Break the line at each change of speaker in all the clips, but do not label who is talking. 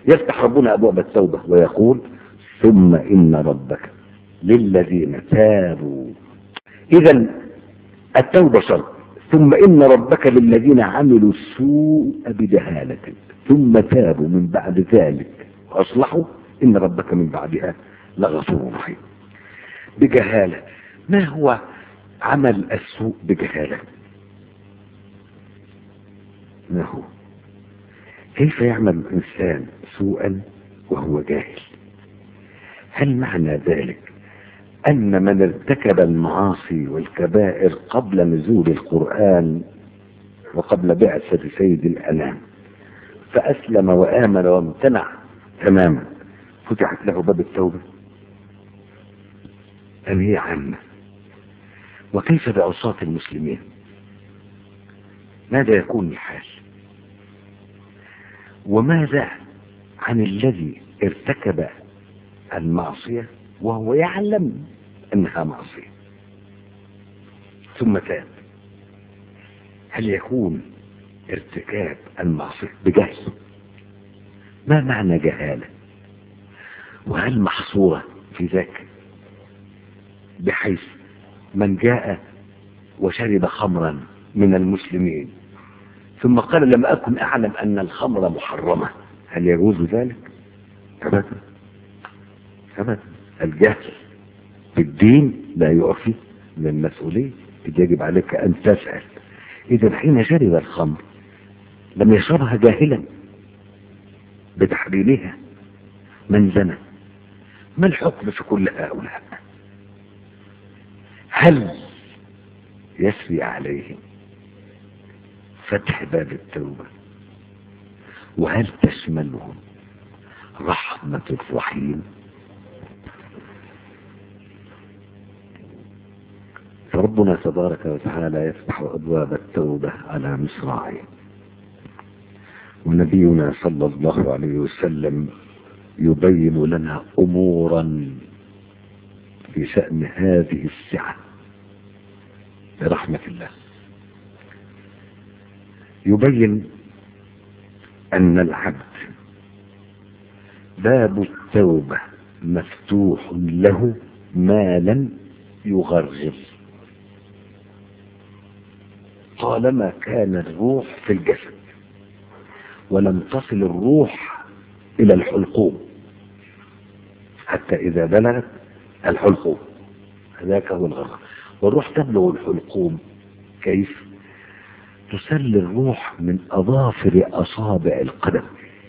يفتح ربنا أبواب التوبة ويقول ثم إن ربك للذين تابوا. إذا التوبة شرط. ثم إن ربك للذين عملوا السوء بجهالة ثم تابوا من بعد ذلك وأصلحوا إن ربك من بعدها لغفور رحيم. بجهالة. ما هو عمل السوء بجهالة؟ ما هو؟ كيف يعمل الإنسان سوءا وهو جاهل؟ هل معنى ذلك أن من ارتكب المعاصي والكبائر قبل نزول القرآن وقبل بعثة سيد الأنام فأسلم وآمن وامتنع تماما فتحت له باب التوبة؟ أم هي عامة؟ وكيف بعصاة المسلمين؟ ماذا يكون الحال؟ وماذا عن الذي ارتكب المعصية وهو يعلم أنها معصية ثم تاب؟ هل يكون ارتكاب المعصية بجهل؟ ما معنى جهالة؟ وهل محصورة في ذاك بحيث من جاء وشرب خمرا من المسلمين ثم قال لم أكن أعلم أن الخمر محرمة، هل يجوز ذلك؟ أبدا أبدا. الجهل في الدين لا يعفي من المسؤولية، يجب عليك أن تسأل. إذا حين شرب الخمر لم يشربها جاهلا بتحريمها، من زنى؟ ما الحكم في كل هؤلاء؟ هل يسري عليهم فتح باب التوبة؟ وهل تشملهم رحمة الرحيم؟ فربنا تبارك وتعالى يفتح أبواب التوبة على مصراعيه، ونبينا صلى الله عليه وسلم يبين لنا أمورا في شأن هذه السعة برحمة الله. يبين أن العبد باب التوبة مفتوح له ما لم يغرغر، طالما كان الروح في الجسد ولم تصل الروح إلى الحلقوم حتى إذا بلغت الحلقوم، هذاك هو الغرغر. والروح تبلغ الحلقوم كيف؟ تسل الروح من أظافر أصابع القدم،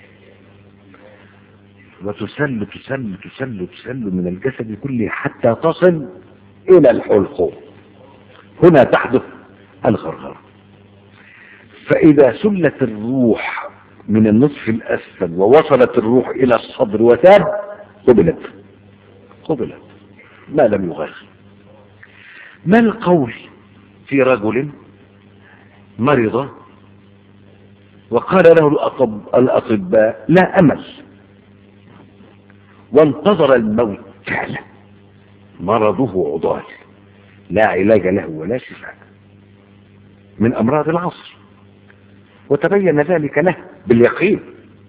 وتسل تسل تسل تسل من الجسد كله حتى تصل إلى الحلقوم، هنا تحدث الغرغرة. فإذا سلت الروح من النصف الأسفل ووصلت الروح إلى الصدر وتاب قبلت ما لم يغرغر. ما القول في رجل مرض وقال له الأطباء لا أمل، وانتظر الموت فعلا، مرضه عضال لا علاج له ولا شفاء من أمراض العصر، وتبين ذلك له باليقين،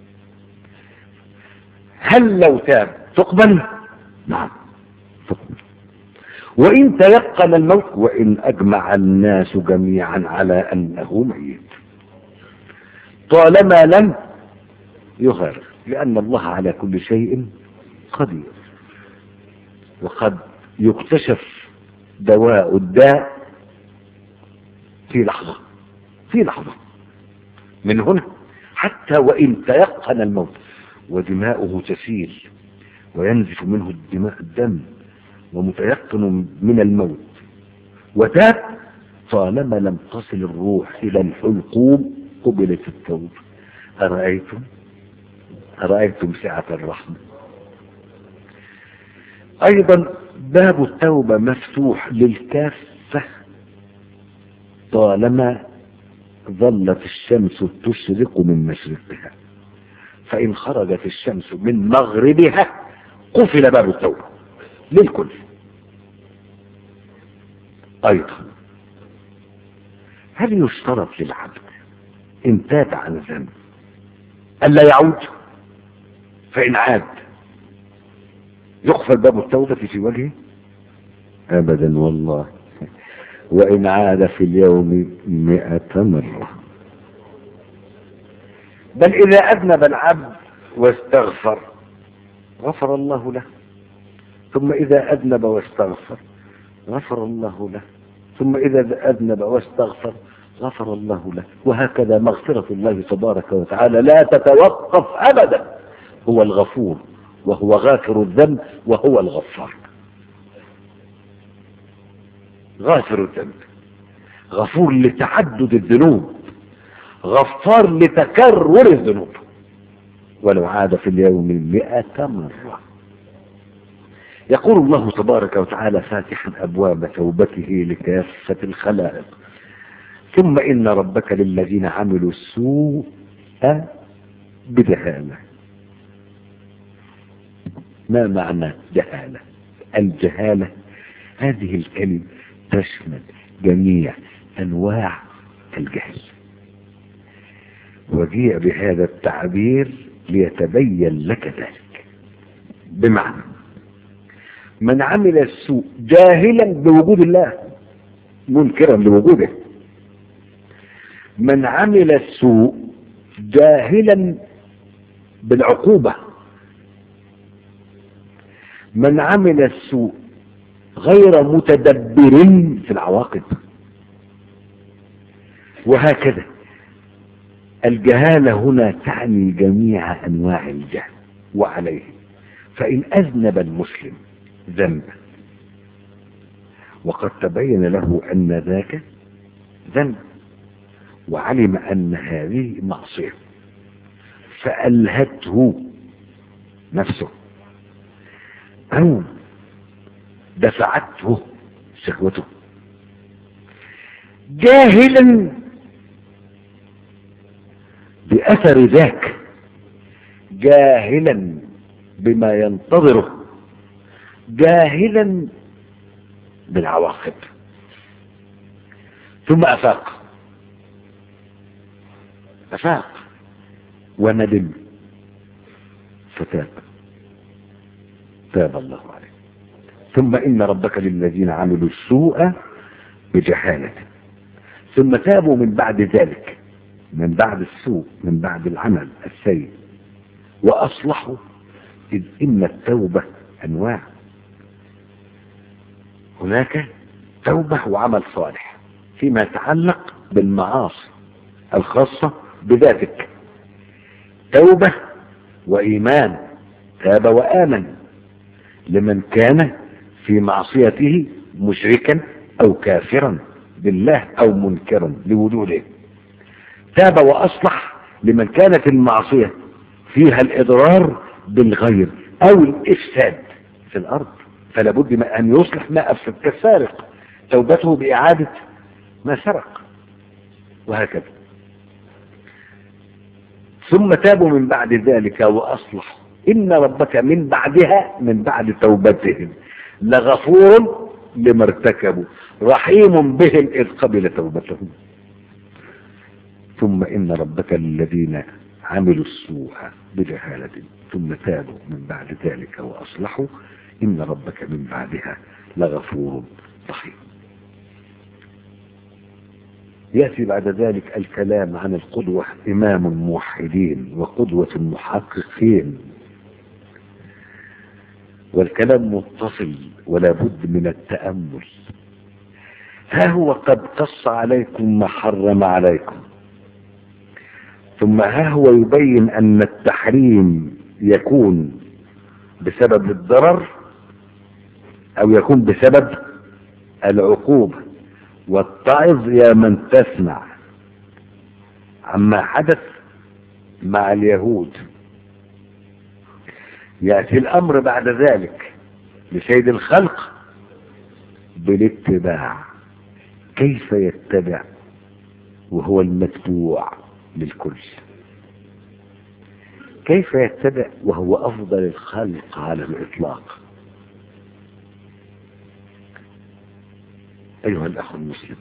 هل لو تاب تقبل؟ نعم تقبل. وإن تيقن الموت، وإن أجمع الناس جميعا على أنه ميت، طالما لم يغرغر، لأن الله على كل شيء قدير. وقد يكتشف دواء الداء في لحظة من هنا، حتى وإن تيقن الموت ودماؤه تسيل وينزف منه الدم ومتيقن من الموت وتاب، طالما لم تصل الروح إلى الحلقوم قبلت التوبة. أرأيتم سعة الرحمة. أيضا باب التوبة مفتوح للكافة طالما ظلت الشمس تشرق من مشرقها، فإن خرجت الشمس من مغربها قفل باب التوبة للكل. أيضا هل يشترط للعبد إن تاب عن ذنب ألا يعود؟ فإن عاد يقفل باب التوبة في وجهه أبدا والله، وإن عاد في اليوم 100 مرة. بل إذا أذنب العبد واستغفر غفر الله له، ثم إذا أذنب واستغفر غفر الله له، ثم إذا أذنب واستغفر غفر الله له، وهكذا مغفرة الله تبارك وتعالى لا تتوقف أبدا. هو الغفور وهو غافر الذنب وهو الغفار. غافر الذنب، غفور لتعدد الذنوب، غفار لتكرر الذنوب. ولو عاد في اليوم 100 مرة. يقول الله تبارك وتعالى فاتحا أبواب توبته لكافة الخلائق: ثم إن ربك للذين عملوا السوء بجهالة. ما معنى جهالة؟ الجهالة هذه الكلمة تشمل جميع أنواع الجهل، وجيء بهذا التعبير ليتبين لك ذلك. بمعنى من عمل السوء جاهلا بوجود الله منكرا لوجوده، من عمل السوء جاهلا بالعقوبة، من عمل السوء غير متدبر في العواقب، وهكذا. الجهالة هنا تعني جميع أنواع الجهل. وعليه فإن أذنب المسلم ذنبا وقد تبين له أن ذاك ذنب، وعلم أن هذه معصية، فألهته نفسه أو دفعته شهوته، جاهلا بأثر ذاك، جاهلا بما ينتظره، جاهلا بالعواقب، ثم أفاق وندم فتاب، تاب الله عليه. ثم إن ربك للذين عملوا السوء بجهالة ثم تابوا من بعد ذلك، من بعد السوء، من بعد العمل السيء، وأصلحوا. إذ إن التوبة أنواع، هناك توبة وعمل صالح فيما يتعلق بالمعاصي الخاصة بذاتك، توبة وإيمان، تاب وآمن لمن كان في معصيته مشركا أو كافرا بالله أو منكرا لوجوده، تاب وأصلح لمن كانت المعصية فيها الإضرار بالغير أو الإفساد في الأرض، فلا بد من أن يصلح ما أفسد، كالسارق توبته بإعادة ما سرق، وهكذا. ثم تابوا من بعد ذلك وأصلحوا إن ربك من بعدها، من بعد توبتهم، لغفور لما ارتكبوا رحيم بهم إذ قبل توبتهم. ثم إن ربك الذين عملوا السوء بجهالة ثم تابوا من بعد ذلك وأصلحوا إن ربك من بعدها لغفور رحيم. يأتي بعد ذلك الكلام عن القدوة، إمام الموحدين وقدوة المحققين، والكلام متصل ولا بد من التأمل. ها هو قد قص عليكم ما حرم عليكم، ثم ها هو يبين أن التحريم يكون بسبب الضرر أو يكون بسبب العقوبة. واتعظ يا من تسمع عما حدث مع اليهود. يأتي الأمر بعد ذلك لسيد الخلق بالاتباع. كيف يتبع وهو المتبوع للكل؟ كيف يتبع وهو أفضل الخلق على الإطلاق؟ أيها الأخ المسلم،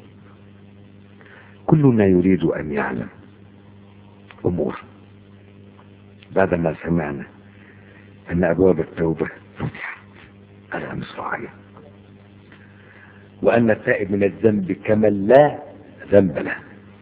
كلنا يريد أن يعلم أمور بعدما سمعنا أن أبواب التوبة فتحت على مصراعيه، وأن التائب من الذنب كمن لا ذنب له،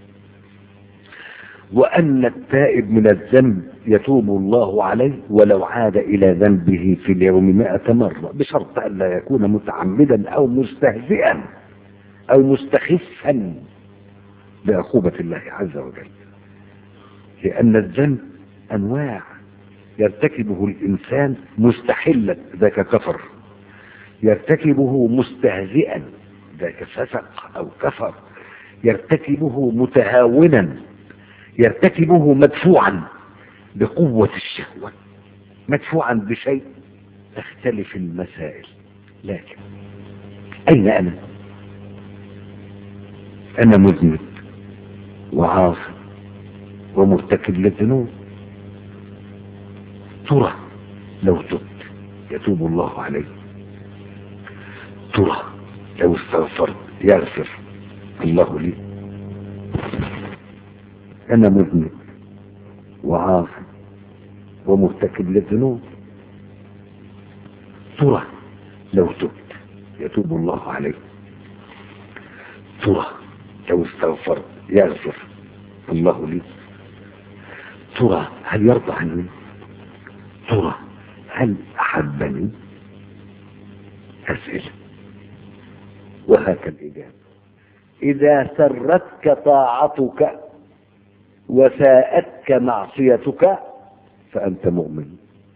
وأن التائب من الذنب يتوب الله عليه ولو عاد إلى ذنبه في اليوم 100 مرة، بشرط أن لا يكون متعمدا أو مستهزئا أو مستخفا بعقوبة الله عز وجل. لأن الذنب أنواع يرتكبه الإنسان مستحلا، ذاك كفر، يرتكبه مستهزئا، ذاك فسق أو كفر، يرتكبه متهاونا، يرتكبه مدفوعا بقوة الشهوة، مدفوعا بشيء، تختلف المسائل. لكن أين أنا مذنب وعاصي ومرتكب للذنوب، ترى لو تبت يتوب الله عليه، ترى لو استغفرت يغفر الله لي. أنا مذنب وعاصي ومرتكب للذنوب، ترى لو تبت يتوب الله عليه، ترى لو استغفرت يغفر الله لي. ترى هل يرضى عني؟ ترى هل أحبني؟ أسئلة، وهكذا الإجابة. إذا سرتك طاعتك وساءتك معصيتك فأنت مؤمن.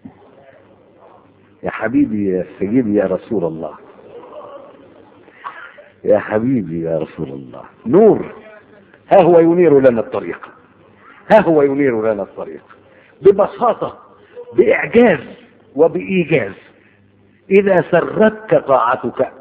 يا حبيبي يا سيدي يا رسول الله، يا حبيبي يا رسول الله، نور، ها هو ينير لنا الطريق، ها هو ينير لنا الطريق ببساطة، بإعجاز وبإيجاز. إذا سرتك طاعتك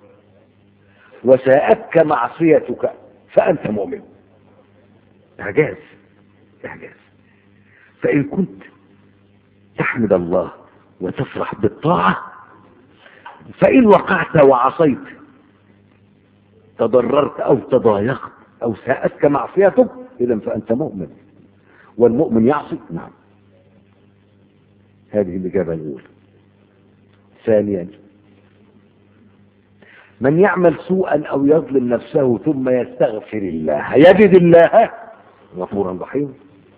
وساءتك معصيتك فأنت مؤمن. إعجاز، إعجاز. فإن كنت تحمد الله وتفرح بالطاعة، فإن وقعت وعصيت، تضررت أو تضايقت أو ساءتك معصيتك، إذن فأنت مؤمن. والمؤمن يعصي؟ نعم. هذه الإجابة الأولى. ثانيا، من يعمل سوءا أو يظلم نفسه ثم يستغفر الله يجد الله غفورا رحيما.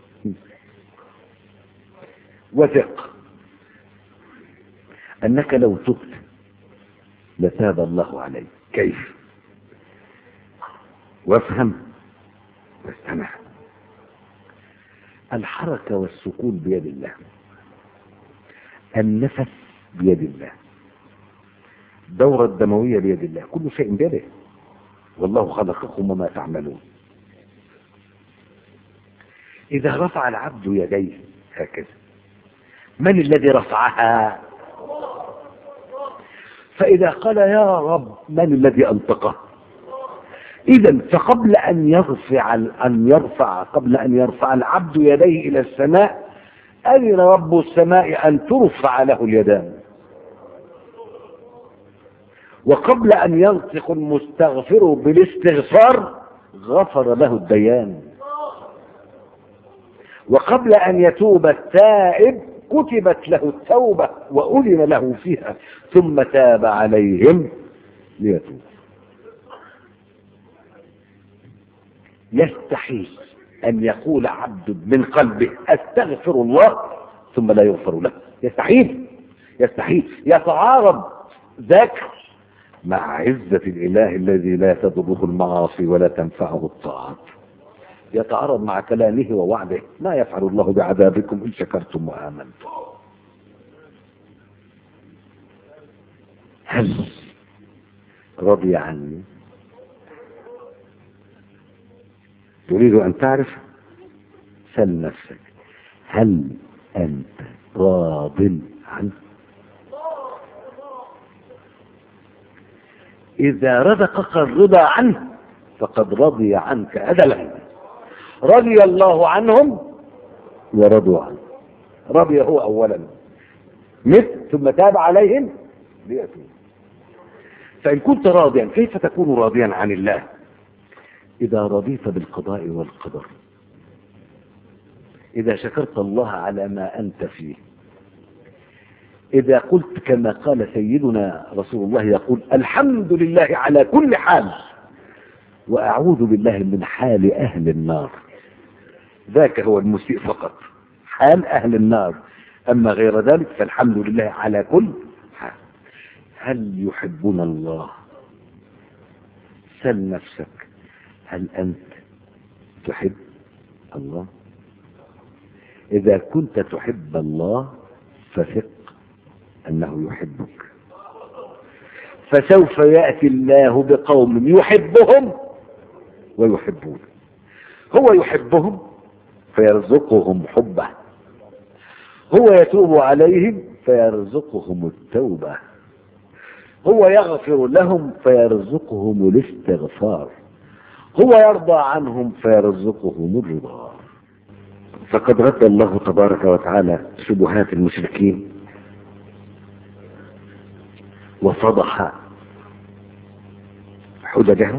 وثق أنك لو تبت لتاب الله عليك. كيف؟ وافهم واستمع. الحركة والسكون بيد الله، النفس بيد الله، الدورة الدموية بيد الله، كل شيء بيده. والله خلقكم وما تعملون. إذا رفع العبد يديه هكذا، من الذي رفعها؟ فإذا قال يا رب، من الذي أنطقه؟ إذن فقبل أن يرفع العبد يديه إلى السماء، أذن رب السماء أن ترفع له اليدان. وقبل أن يلصق المستغفر بالاستغفار غفر له الديان. وقبل أن يتوب التائب كتبت له التوبة وأذن له فيها، ثم تاب عليهم ليتوب. يستحيل أن يقول عبد من قلبه أستغفر الله ثم لا يغفر له. يستحيل، يستحيل. يتعارض ذاك مع عزة الإله الذي لا تضره المعاصي ولا تنفعه الطاعات. يتعارض مع كلامه ووعده: ما يفعل الله بعذابكم إن شكرتم وآمنتم. هل رضي عني؟ تريد أن تعرف؟ سل نفسك: هل أنت راض عنه؟ إذا رزقك الرضا عنه فقد رضي عنك أزلا. رضي الله عنهم ورضوا عنه. رضي هو أولا ثم تاب عليهم ليتوب. فإن كنت راضيا كيف تكون راضيا عن الله؟ إذا رضيت بالقضاء والقدر، إذا شكرت الله على ما أنت فيه، إذا قلت كما قال سيدنا رسول الله يقول الحمد لله على كل حال وأعوذ بالله من حال أهل النار، ذاك هو المسيء فقط، حال أهل النار، أما غير ذلك فالحمد لله على كل حال. هل يحبنا الله؟ سل نفسك، هل أنت تحب الله؟ إذا كنت تحب الله فثق أنه يحبك، فسوف يأتي الله بقوم يحبهم ويحبون. هو يحبهم فيرزقهم حبه، هو يتوب عليهم فيرزقهم التوبة، هو يغفر لهم فيرزقهم الاستغفار، هو يرضى عنهم فيرزقهم الرضا. فقد رد الله تبارك وتعالى شبهات المشركين وفضح حججهم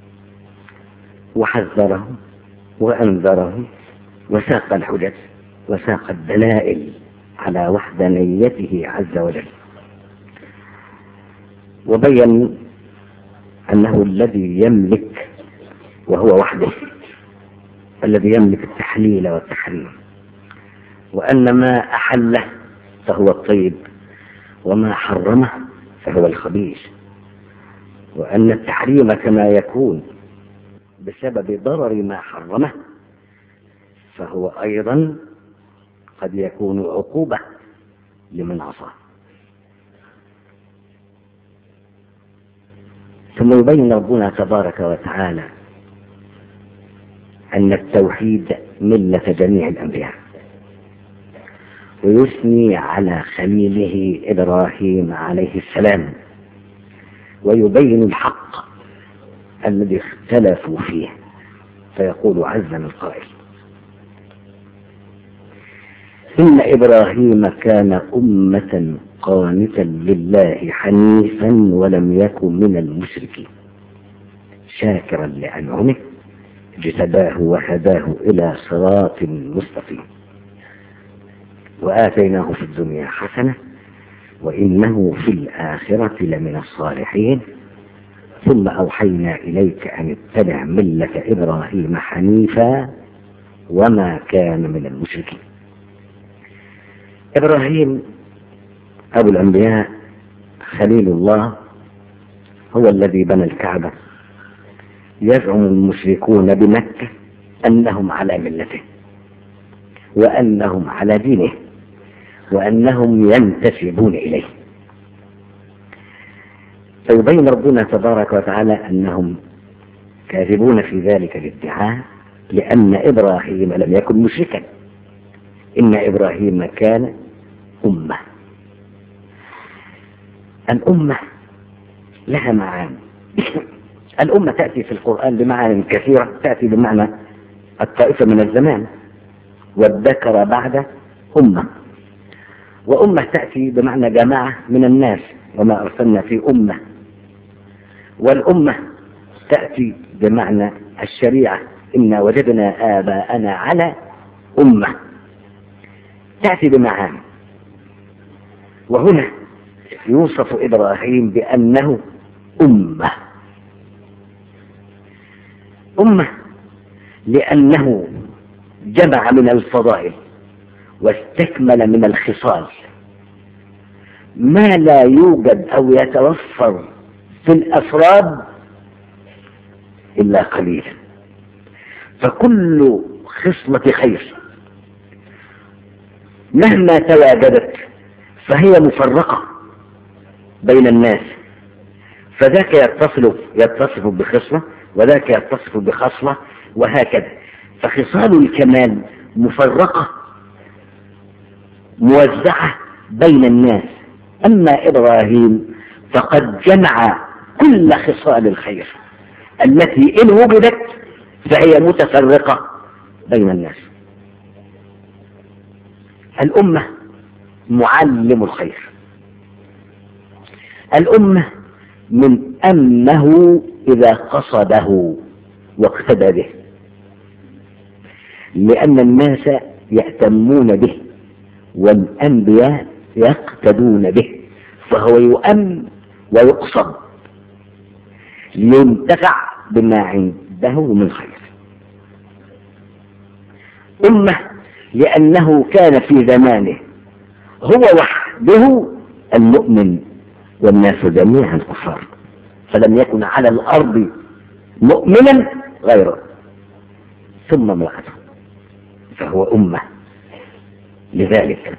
وحذرهم وأنذرهم وساق الحجج وساق الدلائل على وحدانيته عز وجل، وبين أنه الذي يملك وهو وحده الذي يملك التحليل والتحريم، وأن ما أحله فهو الطيب وما حرمه فهو الخبيث، وأن التحريم كما يكون بسبب ضرر ما حرمه فهو أيضا قد يكون عقوبة لمن عصاه. ثم يبين ربنا تبارك وتعالى أن التوحيد ملة جميع الأنبياء، ويثني على خليله إبراهيم عليه السلام، ويبين الحق الذي اختلفوا فيه، فيقول عز من قائل إن إبراهيم كان أمة قانتا لله حنيفا ولم يكن من المشركين شاكرا لأنعمه اجتباه وهداه إلى صراط مستقيم وآتيناه في الدنيا حسنة وإنه في الآخرة لمن الصالحين ثم أوحينا إليك أن اتبع ملة إبراهيم حنيفا وما كان من المشركين. إبراهيم أبو الأنبياء خليل الله هو الذي بنى الكعبة. يزعم المشركون بمكة أنهم على ملته وأنهم على دينه وأنهم ينتسبون إليه، فيبين ربنا تبارك وتعالى أنهم كاذبون في ذلك الادعاء، لأن إبراهيم لم يكن مشركا، إن إبراهيم كان أمة. الأمة لها معاني. الأمة تأتي في القرآن بمعاني كثيرة، تأتي بمعنى الطائفة من الزمان، والذكر بعد أمة، وأمة تأتي بمعنى جماعة من الناس وما أرسلنا في أمة، والأمة تأتي بمعنى الشريعة إنا وجدنا آباءنا على أمة، تأتي بمعاني. وهنا يوصف إبراهيم بأنه أمة لأنه جمع من الفضائل واستكمل من الخصال ما لا يوجد أو يتوفر في الأفراد إلا قليلا، فكل خصلة خير مهما تواجدت فهي مفرقة بين الناس، فذاك يتصف بخصلة وذاك يتصف بخصلة وهكذا، فخصال الكمال مفرقة موزعة بين الناس. أما إبراهيم فقد جمع كل خصال الخير التي إن وجدت فهي متفرقة بين الناس. الأمة معلم الخير، الأمة من أمه إذا قصده واقتدى به، لأن الناس يأتمون به والأنبياء يقتدون به، فهو يؤم ويقصد لينتفع بما عنده من خير. أمة لأنه كان في زمانه هو وحده المؤمن والناس جميعا كفار، فلم يكن على الأرض مؤمنا غيره ثم امرأته، فهو أمة. لذلك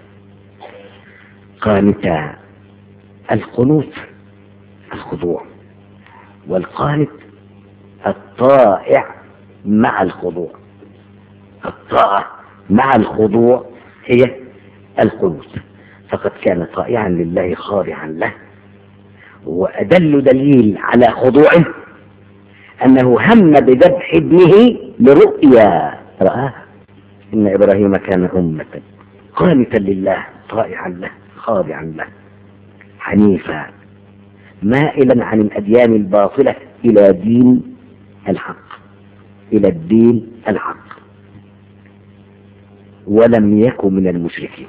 قانتا القنوت الخضوع، والقانت الطائع مع الخضوع. الطاعة مع الخضوع هي القنوت، فقد كان طائعا لله خاضعا له. وأدل دليل على خضوعه أنه هم بذبح ابنه لرؤيا رآها، إن إبراهيم كان أمة قانتا لله طائعا له خاضعا له حنيفا مائلا عن الأديان الباطلة إلى دين الحق، إلى الدين الحق، ولم يكن من المشركين.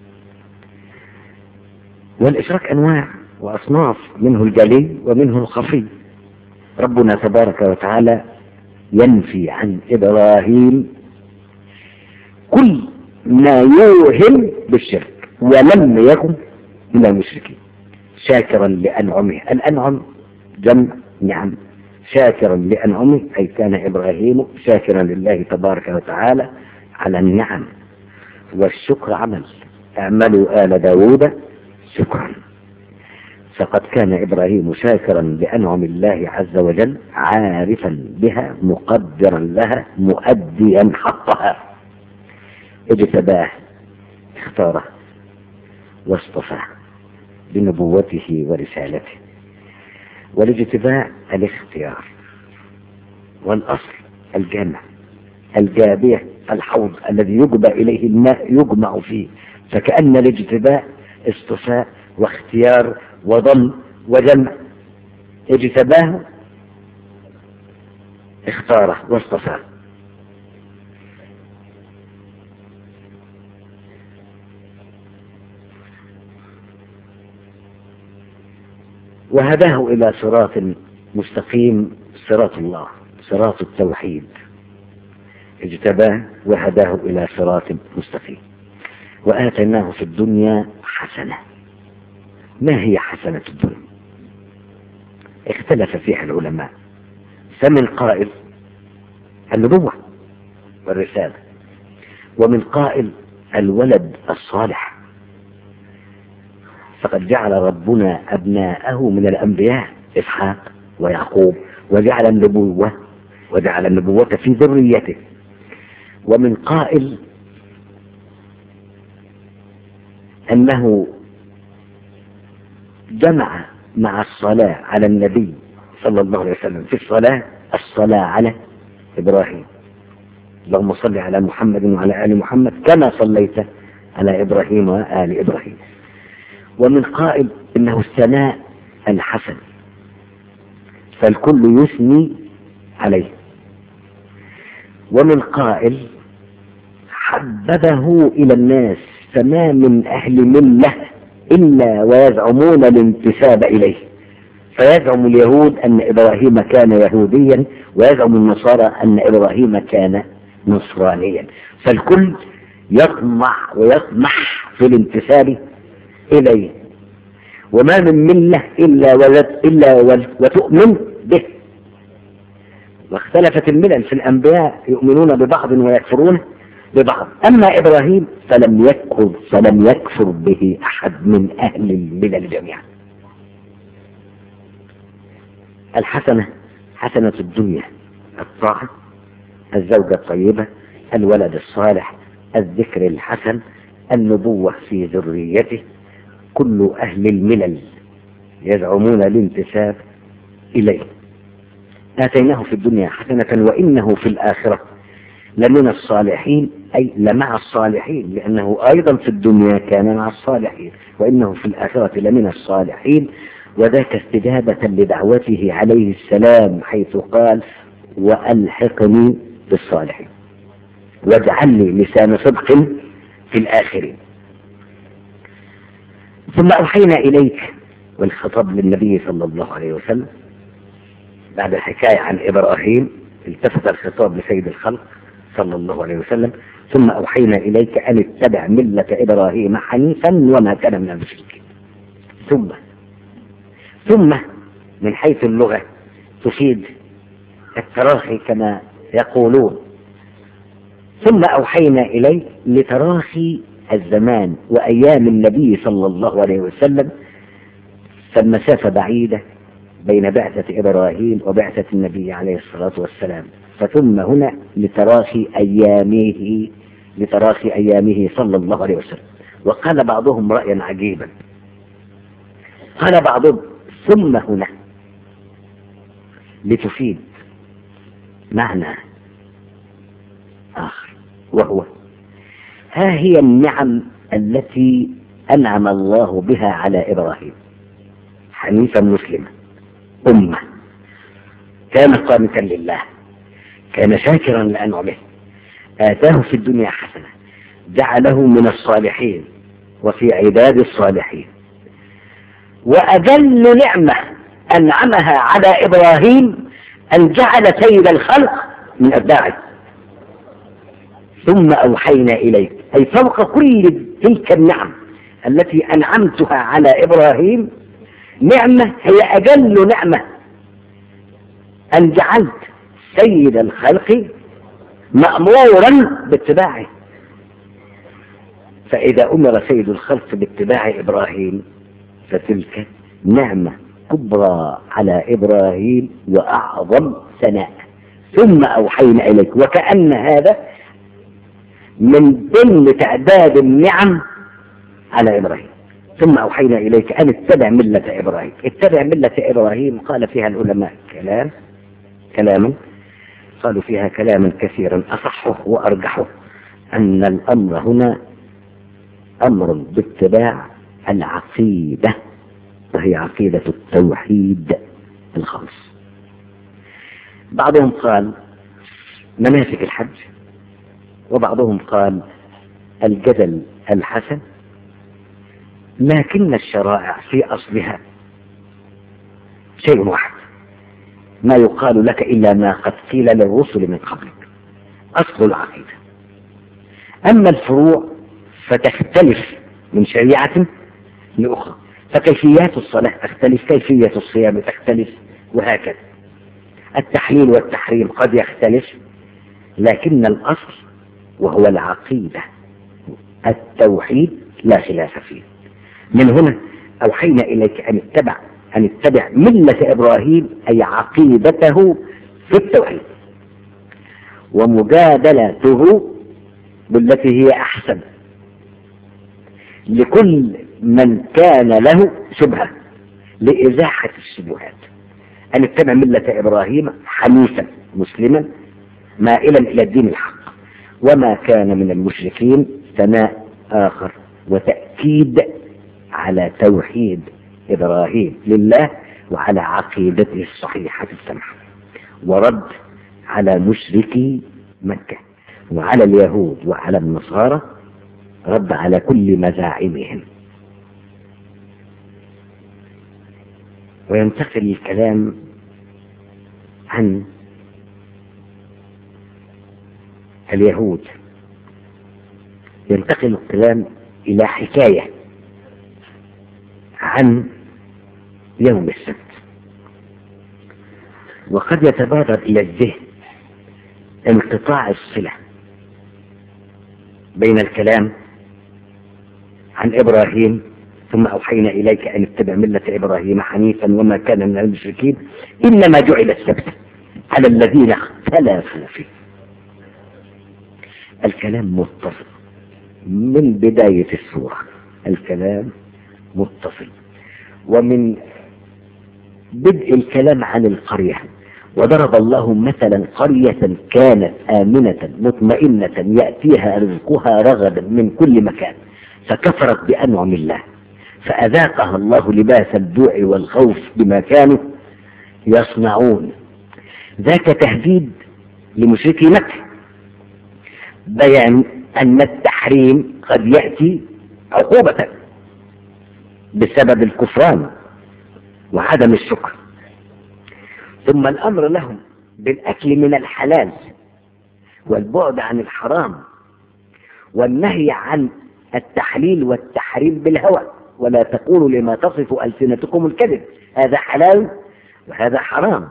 والإشراك أنواع وأصناف، منه الجلي ومنه الخفي. ربنا تبارك وتعالى ينفي عن إبراهيم كل ما يوهم بالشرك، ولم يكن من المشركين، شاكرا لأنعمه. الأنعم جمع نعم، شاكرا لأنعمه أي كان إبراهيم شاكرا لله تبارك وتعالى على النعم، والشكر عمل. اعملوا آل داود شكرا. فقد كان إبراهيم شاكرا لأنعم الله عز وجل، عارفا بها مقدرا لها مؤديا حقها. اجتباه اختاره واصطفاه بنبوته ورسالته. والاجتباء الاختيار، والأصل الجنة الجابية الحوض الذي يجبى إليه الماء يجمع فيه، فكأن الاجتباء اصطفاء واختيار وضم وجمع. اجتباه اختاره واصطفاه. وهداه إلى صراط مستقيم، صراط الله، صراط التوحيد. اجتباه وهداه إلى صراط مستقيم. وآتيناه في الدنيا حسنة. ما هي حسنة الدنيا؟ اختلف فيها العلماء، فمن قائل النبوة والرسالة، ومن قائل الولد الصالح، فقد جعل ربنا أبناءه من الأنبياء إسحاق ويعقوب، وجعل النبوة في ذريته. ومن قائل أنه جمع مع الصلاة على النبي صلى الله عليه وسلم في الصلاة على إبراهيم، اللهم صل على محمد وعلى آل محمد كما صليت على إبراهيم وآل إبراهيم. ومن قائل إنه الثناء الحسن، فالكل يثني عليه. ومن قائل حببه إلى الناس، فما من أهل ملة إلا ويزعمون الانتساب إليه، فيزعم اليهود أن إبراهيم كان يهوديا، ويزعم النصارى أن إبراهيم كان نصرانيا، فالكل يطمع ويطمح في الانتساب إليه. وما من ملة إلا وتؤمن به. واختلفت الملل في الأنبياء، يؤمنون ببعض ويكفرون ببعض. أما إبراهيم فلم يكفر به أحد من أهل الملل جميعا. الحسنة حسنة الدنيا، الطاعة، الزوجة الطيبة، الولد الصالح، الذكر الحسن، النبوة في ذريته. كل أهل الملل يزعمون الانتساب إليه. آتيناه في الدنيا حسنة وإنه في الآخرة لمن الصالحين، أي لمع الصالحين، لأنه أيضا في الدنيا كان مع الصالحين، وإنه في الآخرة لمن الصالحين. وذاك استجابة لدعوته عليه السلام، حيث قال وألحقني بالصالحين واجعل لي لسان صدق في الآخرين. ثم أوحينا إليك، والخطاب للنبي صلى الله عليه وسلم بعد الحكاية عن إبراهيم التفت الخطاب لسيد الخلق صلى الله عليه وسلم: ثم أوحينا إليك أن اتبع ملة إبراهيم حنيفا وما كان من المشركين. ثم من حيث اللغة تفيد التراخي كما يقولون، ثم أوحينا إليك لتراخي الزمان وأيام النبي صلى الله عليه وسلم، فالمسافة بعيدة بين بعثة إبراهيم وبعثة النبي عليه الصلاة والسلام، فثم هنا لتراخي أيامه صلى الله عليه وسلم. وقال بعضهم رأيا عجيبا، قال بعضهم ثم هنا لتفيد معنى آخر، وهو: ها هي النعم التي أنعم الله بها على إبراهيم: حنيفا مسلما، أمة، كان قانتا لله، كان شاكرا لأنعمه، آتاه في الدنيا حسنة، جعله من الصالحين وفي عداد الصالحين. وأجل نعمة أنعمها على إبراهيم أن جعل سيد الخلق من أتباعه. ثم أوحينا إليك، أي فوق كل تلك النعم التي أنعمتها على إبراهيم، نعمة هي أجل نعمة، أن جعلت سيد الخلق مأمورا باتباعه. فإذا أمر سيد الخلق باتباع إبراهيم فتلك نعمة كبرى على إبراهيم وأعظم ثناء. ثم أوحينا إليك، وكأن هذا من ضمن تعداد النعم على إبراهيم. ثم أوحينا إليك أن اتبع ملة إبراهيم. اتبع ملة إبراهيم قال فيها العلماء كلاما قالوا فيها كلاما كثيرا، أصحه وأرجحه أن الأمر هنا أمر باتباع العقيدة، وهي عقيدة التوحيد الخالص. بعضهم قال مناسك الحج، وبعضهم قال الجدل الحسن، لكن الشرائع في أصلها شيء واحد، ما يقال لك إلا ما قد قيل للرسل من قبلك، أصل العقيدة. أما الفروع فتختلف من شريعة لأخرى، فكيفيات الصلاة تختلف، كيفية الصيام تختلف، وهكذا. التحليل والتحريم قد يختلف، لكن الأصل وهو العقيدة التوحيد لا خلاف فيه. من هنا أوحينا إليك أن اتبع ملة إبراهيم، أي عقيدته في التوحيد، ومجادلته بالتي هي أحسن لكل من كان له شبهة، لإزاحة الشبهات. أن اتبع ملة إبراهيم حنيفا مسلما مائلا إلى الدين الحق وما كان من المشركين، ثناء آخر وتأكيد على توحيد إبراهيم لله وعلى عقيدته الصحيحة السمحة، ورد على مشركي مكة وعلى اليهود وعلى النصارى، رد على كل مزاعمهم. وينتقل الكلام عن اليهود، ينتقل الكلام إلى حكاية عن يوم السبت. وقد يتبادر إلى الذهن انقطاع الصلة بين الكلام عن إبراهيم ثم أوحينا إليك أن اتبع ملة إبراهيم حنيفا وما كان من المشركين، إنما جعل السبت على الذين اختلفوا فيه. الكلام متصل من بداية السورة، الكلام متصل، ومن بدء الكلام عن القرية: وضرب الله مثلا قرية كانت آمنة مطمئنة يأتيها رزقها رغدا من كل مكان فكفرت بأنعم الله فأذاقها الله لباس الجوع والخوف بما كانوا يصنعون. ذاك تهديد لمشركي مكة، بيان أن التحريم قد يأتي عقوبة، بسبب الكفران وعدم الشكر. ثم الأمر لهم بالأكل من الحلال والبعد عن الحرام والنهي عن التحليل والتحريم بالهوى، ولا تقولوا لما تصف ألسنتكم الكذب، هذا حلال وهذا حرام.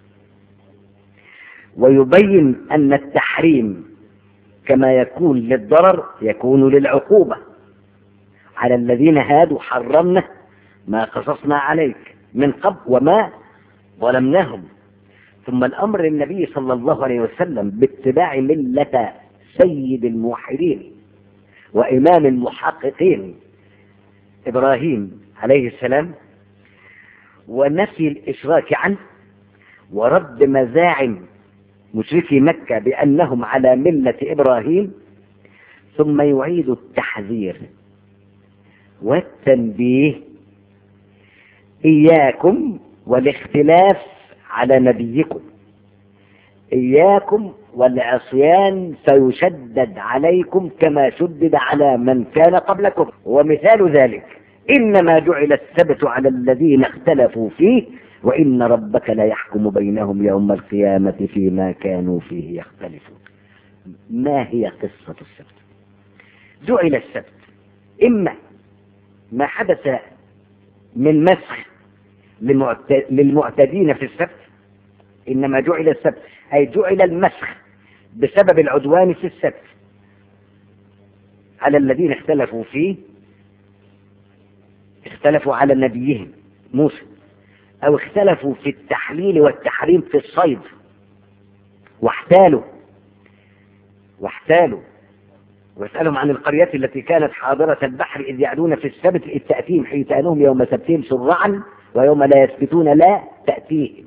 ويبين أن التحريم كما يكون للضرر يكون للعقوبة. على الذين هادوا حرمنا ما قصصنا عليك من قبل وما ظلمناهم. ثم الأمر النبي صلى الله عليه وسلم باتباع ملة سيد الموحدين وإمام المحققين إبراهيم عليه السلام، ونفي الإشراك عنه، ورد مزاعم مشركي مكة بأنهم على ملة إبراهيم. ثم يعيد التحذير والتنبيه إياكم والاختلاف على نبيكم، إياكم والعصيان فيشدد عليكم كما شدد على من كان قبلكم. ومثال ذلك إنما جعل السبت على الذين اختلفوا فيه وإن ربك لا يحكم بينهم يوم القيامة فيما كانوا فيه يختلفون. ما هي قصة السبت؟ جعل السبت إما ما حدث من مسخ للمعتدين في السبت، إنما جعل السبت أي جعل المسخ بسبب العدوان في السبت على الذين اختلفوا فيه، اختلفوا على نبيهم موسى، أو اختلفوا في التحليل والتحريم في الصيد واحتالوا واسألهم عن القرية التي كانت حاضرة البحر إذ يعدون في السبت إذ تأتيهم حيتانهم يوم سبتهم شرعا ويوم لا يسبتون لا تأتيهم.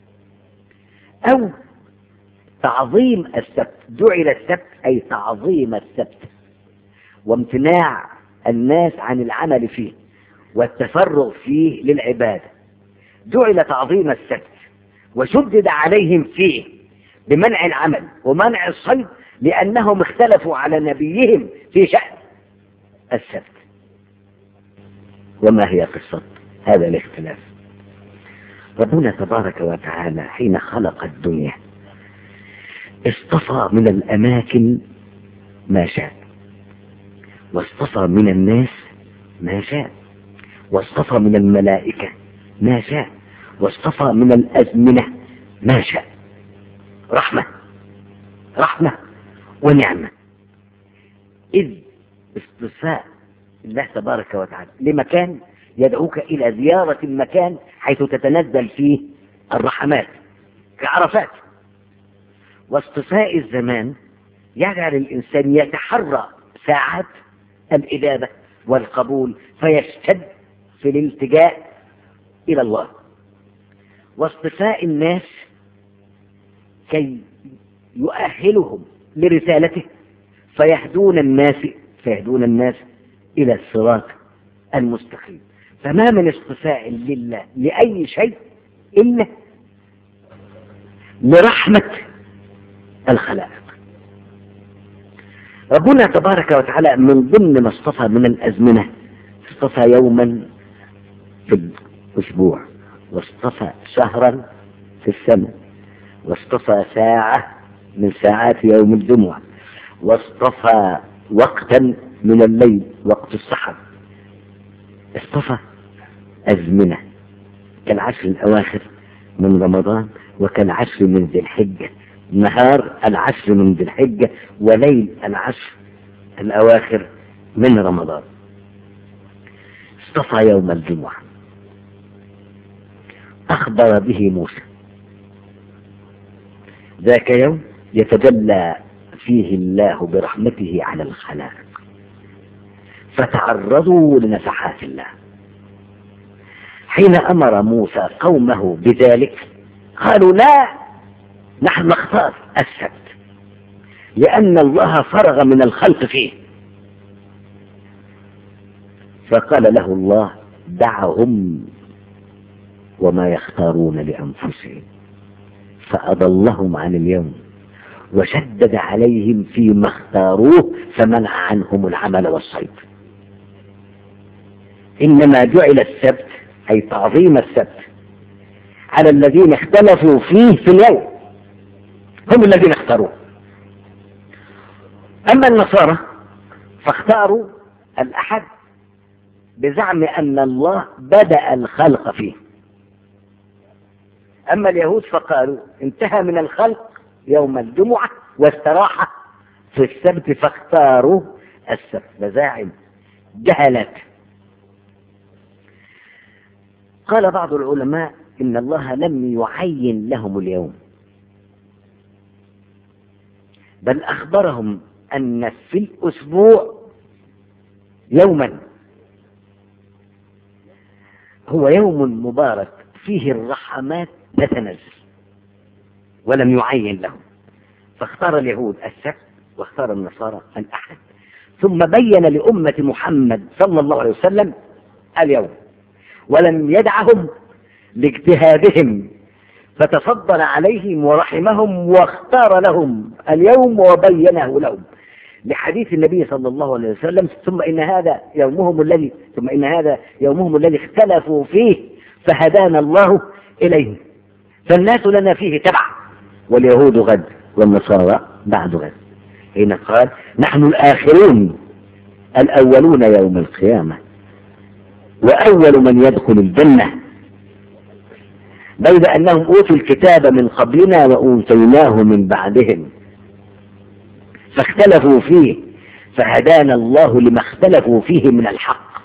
أو تعظيم السبت، جعل السبت أي تعظيم السبت وامتناع الناس عن العمل فيه والتفرغ فيه للعبادة. جعل تعظيم السبت وشدد عليهم فيه بمنع العمل ومنع الصيد لأنهم اختلفوا على نبيهم في شأن السبت. وما هي قصة هذا الاختلاف؟ ربنا تبارك وتعالى حين خلق الدنيا اصطفى من الأماكن ما شاء، واصطفى من الناس ما شاء، واصطفى من الملائكة ما شاء، واصطفى من الأزمنة ما شاء. رحمة ونعمة. إذ اصطفاء الله تبارك وتعالى لمكان يدعوك إلى زيارة المكان حيث تتنزل فيه الرحمات كعرفات، واصطفاء الزمان يجعل الإنسان يتحرى ساعات الإجابة والقبول فيشتد في الالتجاء إلى الله، واصطفاء الناس كي يؤهلهم لرسالته فيهدون الناس إلى الصراط المستقيم. فما من اصطفاء لله لأي شيء إلا لرحمة الخلائق. ربنا تبارك وتعالى من ضمن ما اصطفى من الأزمنة اصطفى يوما في الأسبوع، واصطفى شهرا في السنة، واصطفى ساعة من ساعات يوم الجمعة، واصطفى وقتا من الليل وقت السحر. اصطفى أزمنة كالعشر الأواخر من رمضان وكالعشر من ذي الحجة، نهار العشر من ذي الحجة وليل العشر الأواخر من رمضان. اصطفى يوم الجمعة أخبر به موسى، ذاك يوم يتجلى فيه الله برحمته على الخلائق فتعرضوا لنفحات الله. حين أمر موسى قومه بذلك قالوا لا، نحن نختار السبت لأن الله فرغ من الخلق فيه. فقال له الله دعهم وما يختارون لأنفسهم، فأضلهم عن اليوم وشدد عليهم فيما اختاروه فمنع عنهم العمل والصيد. إنما جعل السبت أي تعظيم السبت على الذين اختلفوا فيه في اليوم، هم الذين اختاروه. أما النصارى فاختاروا الأحد بزعم أن الله بدأ الخلق فيه. أما اليهود فقالوا انتهى من الخلق يوم الجمعة واستراح في السبت فاختاروا السبت. مزاعم جهلت. قال بعض العلماء إن الله لم يعين لهم اليوم، بل أخبرهم أن في الأسبوع يوما هو يوم مبارك فيه الرحمات تتنزل، ولم يعين لهم. فاختار اليهود السبت واختار النصارى الأحد، ثم بين لأمة محمد صلى الله عليه وسلم اليوم، ولم يدعهم لاجتهادهم، فتفضل عليهم ورحمهم واختار لهم اليوم وبينه لهم، لحديث النبي صلى الله عليه وسلم: ثم إن هذا يومهم الذي اختلفوا فيه فهدانا الله إليه، فالناس لنا فيه تبع، واليهود غد والنصارى بعد غد. حين قال: نحن الآخرون الأولون يوم القيامة وأول من يدخل الجنة، بيد أنهم أوتوا الكتاب من قبلنا وأوتيناه من بعدهم فاختلفوا فيه فهدانا الله لما اختلفوا فيه من الحق.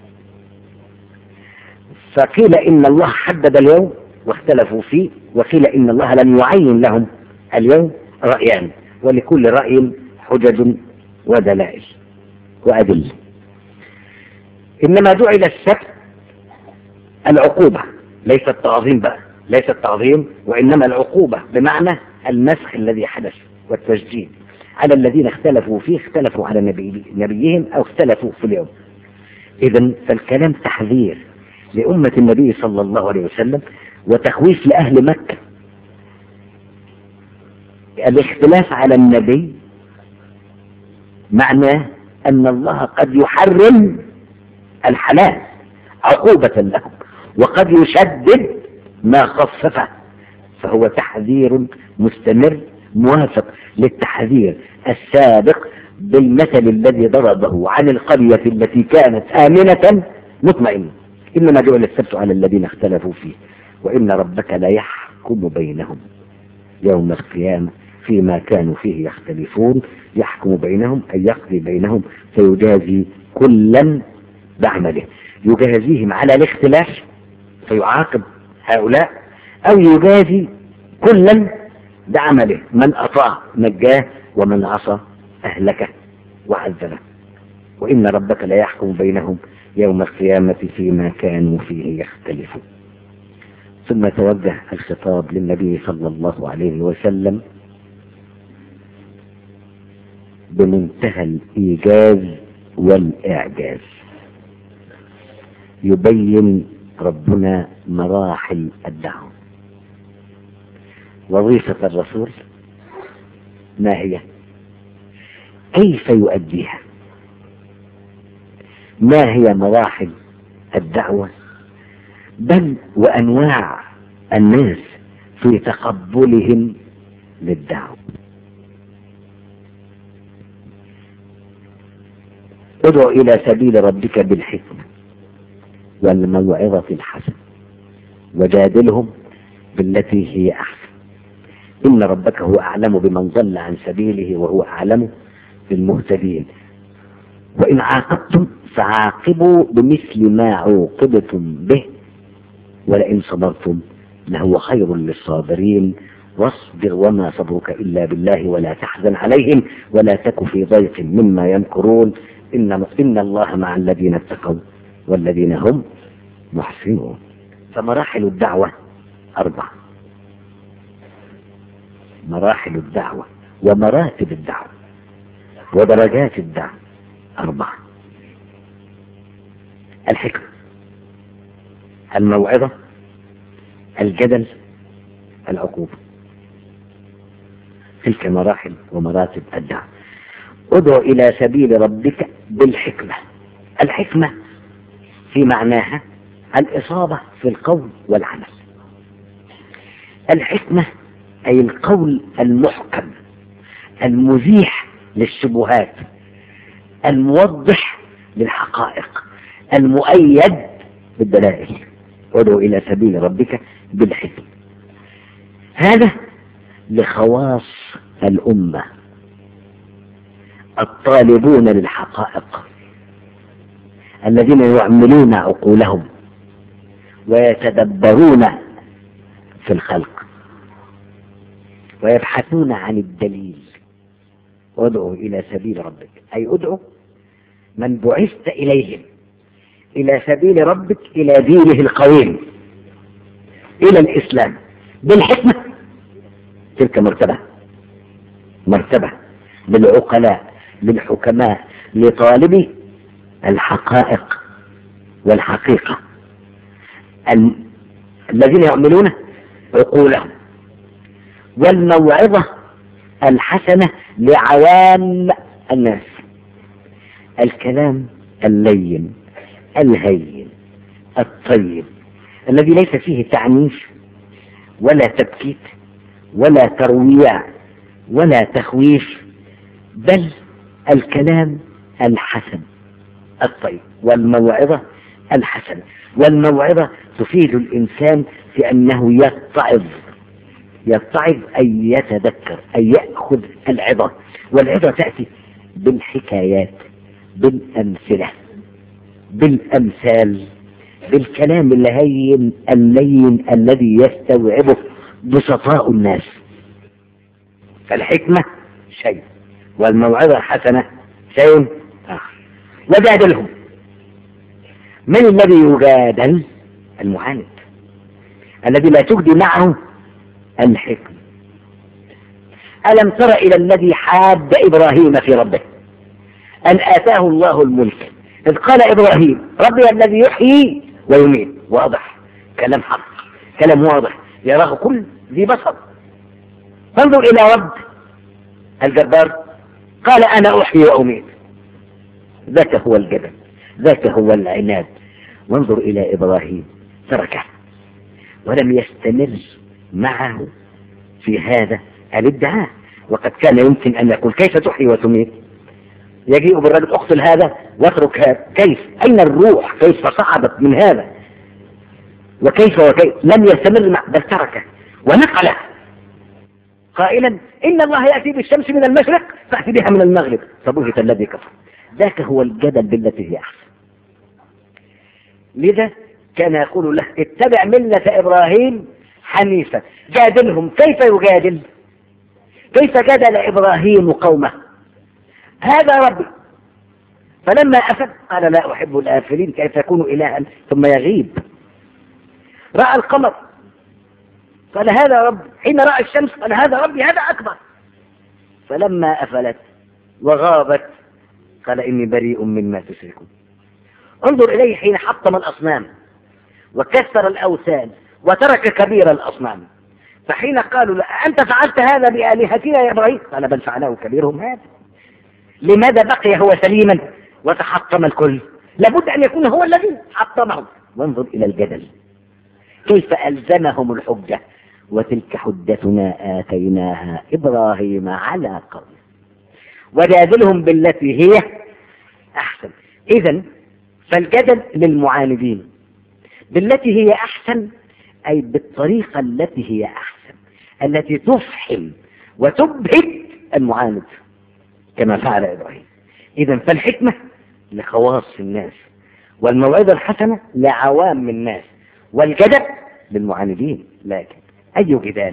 فقيل إن الله حدد اليوم واختلفوا فيه، وقيل إن الله لم يعين لهم اليوم. رأيان، ولكل رأي حجج ودلائل وأدلة. إنما جعل السبت العقوبة، ليس التعظيم بقى، ليس التعظيم وإنما العقوبة، بمعنى المسخ الذي حدث والتجديد على الذين اختلفوا فيه، اختلفوا على نبيهم أو اختلفوا في اليوم. إذن فالكلام تحذير لأمة النبي صلى الله عليه وسلم وتخويف لأهل مكة. الاختلاف على النبي معناه أن الله قد يحرم الحلال عقوبة لهم، وقد يشدد ما خففه، فهو تحذير مستمر موافق للتحذير السابق بالمثل الذي ضربه عن القرية التي كانت آمنة مطمئنة. إنما جعل السبت على الذين اختلفوا فيه وإن ربك لا يحكم بينهم يوم القيامة فيما كانوا فيه يختلفون. يحكم بينهم أي يقضي بينهم، فيجازي كلا بعمله، يجازيهم على الاختلاف فيعاقب هؤلاء، أو يجازي كلا بعمله، من أطاع نجاه ومن عصى أهلكه وعذبه. وإن ربك لا يحكم بينهم يوم القيامة فيما كانوا فيه يختلفون. ثم توجه الخطاب للنبي صلى الله عليه وسلم بمنتهى الإيجاز والإعجاز. يبين ربنا مراحل الدعوة. وظيفة الرسول ما هي؟ كيف يؤديها؟ ما هي مراحل الدعوة؟ بل وأنواع الناس في تقبلهم للدعوة. ادع إلى سبيل ربك بالحكمة والموعظة الحسنة وجادلهم بالتي هي أحسن، إن ربك هو أعلم بمن ضل عن سبيله وهو أعلم بالمهتدين. وإن عاقبتم فعاقبوا بمثل ما عوقبتم به ولئن صبرتم لهو خير للصابرين واصبر وما صبرك إلا بالله ولا تحزن عليهم ولا تك في ضيق مما يمكرون إن الله مع الذين اتقوا والذين هم محسنون. فمراحل الدعوة 4، مراحل الدعوة ومراتب الدعوة ودرجات الدعوة 4: الحكمة، الموعظة، الجدل، العقوبة. تلك مراحل ومراتب الدعوة. ادع إلى سبيل ربك بالحكمة. الحكمة في معناها الإصابة في القول والعمل. الحكمة أي القول المحكم المزيح للشبهات الموضح للحقائق المؤيد بالدلائل. ادعو إلى سبيل ربك بالحكمة. هذا لخواص الأمة الطالبون للحقائق الذين يعملون عقولهم ويتدبرون في الخلق ويبحثون عن الدليل. ادعو إلى سبيل ربك أي ادعو من بعثت إليهم إلى سبيل ربك إلى دينه القويم إلى الإسلام بالحكمة. تلك مرتبة للعقلاء للحكماء لطالبي الحقائق والحقيقة الذين يعملون عقولهم، والموعظة الحسنة لعوام الناس. الكلام اللين الهين الطيب الذي ليس فيه تعنيف ولا تبكيت ولا ترويع ولا تخويف، بل الكلام الحسن الطيب والموعظة الحسنة. والموعظة تفيد الإنسان في أنه يتعظ أي يتذكر أي يأخذ العظة. والعظة تأتي بالحكايات بالأمثلة بالأمثال بالكلام الهين اللين الذي يستوعبه بسطاء الناس. فالحكمة شيء والموعظة الحسنة شيء آخر. وجادلهم. من الذي يجادل؟ المعاند الذي لا تجدي معه الحكمة. ألم تر إلى الذي حاد إبراهيم في ربه أن آتاه الله الملك إذ قال إبراهيم ربي الذي يحيي ويميت. واضح، كلام حق، كلام واضح يراه كل ذي بصر. فانظر إلى رب الجبار قال أنا أحيي وأميت. ذاك هو الجبل، ذاك هو العناد. وانظر إلى إبراهيم تركه ولم يستمر معه في هذا الادعاء، وقد كان يمكن أن يقول كيف تحيي وتميت؟ يجيء بالرجل اقتل هذا واترك هذا. كيف؟ أين الروح؟ كيف صعدت من هذا؟ وكيف لم يستمر مع بل تركه ونقله قائلا إن الله يأتي بالشمس من المشرق فأتي بها من المغرب فبهت الذي كفر. ذاك هو الجدل بالتي هي أحسن. لذا كان يقول له اتبع ملة إبراهيم حنيفة. جادلهم. كيف يجادل؟ كيف جادل إبراهيم قومه؟ هذا ربي. فلما أفل قال لا أحب الآفلين. كيف يكون إلها ثم يغيب؟ رأى القمر قال هذا رب. حين رأى الشمس قال هذا ربي هذا أكبر. فلما أفلت وغابت قال إني بريء مما تشركون. انظر إليه حين حطم الأصنام وكسر الأوثان وترك كبير الأصنام. فحين قالوا أنت فعلت هذا بآلهتنا يا إبراهيم قال بل فعله كبيرهم هذا. لماذا بقي هو سليما وتحطم الكل؟ لابد أن يكون هو الذي حطمهم. وانظر إلى الجدل كيف ألزمهم الحجة. وتلك حجتنا آتيناها إبراهيم على قومه وجادلهم بالتي هي أحسن. إذن فالجدل للمعاندين بالتي هي أحسن أي بالطريقة التي هي أحسن التي تفحم وتبهت المعاند كما فعل إبراهيم. إذن فالحكمة لخواص الناس والموعظة الحسنة لعوام الناس والجدل للمعاندين. لكن أي جدال؟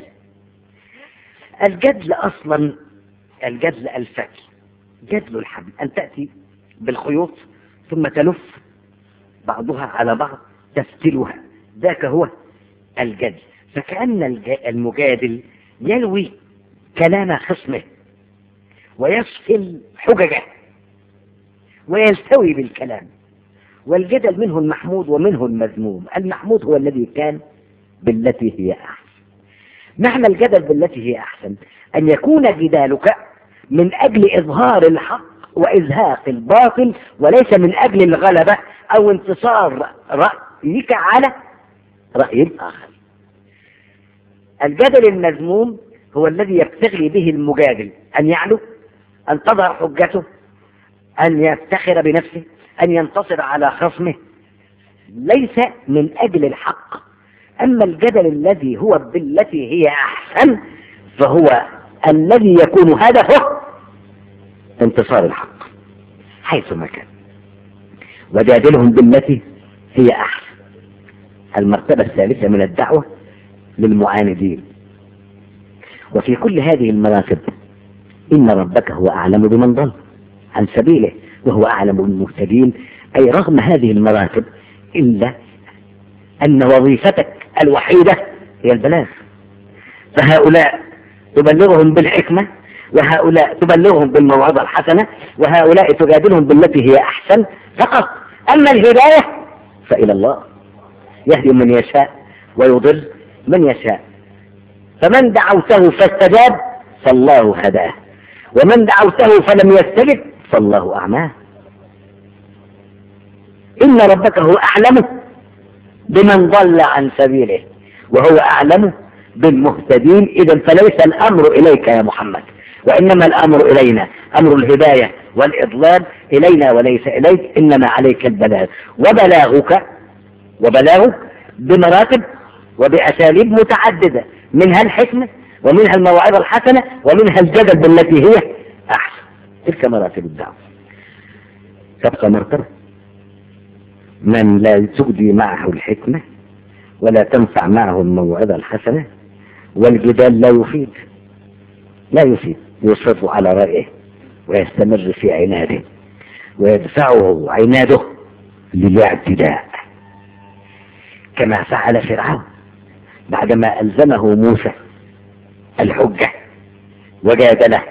الجدل أصلا الجدل الفك جدل الحبل أن تأتي بالخيوط ثم تلف بعضها على بعض تفتلها. ذاك هو الجدل. فكأن المجادل يلوي كلام خصمه ويفصل حججه ويلتوي بالكلام. والجدل منه المحمود ومنه المذموم. المحمود هو الذي كان بالتي هي أحسن. معنى الجدل بالتي هي أحسن أن يكون جدالك من أجل إظهار الحق وإزهاق الباطل، وليس من أجل الغلبة أو انتصار رأيك على رأي الآخر. الجدل المذموم هو الذي يبتغي به المجادل أن يعلو، أن تظهر حجته، أن يفتخر بنفسه، أن ينتصر على خصمه، ليس من أجل الحق. أما الجدل الذي هو بالتي هي أحسن فهو الذي يكون هدفه انتصار الحق حيثما كان. وجادلهم بالتي هي أحسن، المرتبة الثالثة من الدعوة للمعاندين. وفي كل هذه المراتب إن ربك هو أعلم بمن ضل عن سبيله وهو أعلم بالمهتدين. أي رغم هذه المراتب إلا أن وظيفتك الوحيدة هي البلاغ، فهؤلاء تبلغهم بالحكمة، وهؤلاء تبلغهم بالموعظة الحسنة، وهؤلاء تجادلهم بالتي هي أحسن فقط. أما الهداية فإلى الله، يهدي من يشاء ويضل من يشاء. فمن دعوته فاستجاب فالله هداه، ومن دعوته فلم يستجب فالله أعماه. إن ربك هو أعلم بمن ضل عن سبيله وهو أعلم بالمهتدين. إذن فليس الأمر إليك يا محمد، وإنما الأمر إلينا، أمر الهداية والإضلال إلينا وليس إليك، إنما عليك البلاغ. وبلاغك بمراتب وبأساليب متعددة، منها الحكمة ومنها الموعظة الحسنة ومنها الجدل بالتي هي أحسن. تلك مراتب الدعوة. تبقى مرتبة من لا تجدي معه الحكمة ولا تنفع معه الموعظة الحسنة، والجدال لا يفيد، يصر على رأيه ويستمر في عناده ويدفعه عناده للاعتداء، كما فعل فرعون بعدما ألزمه موسى الحجة وجادله.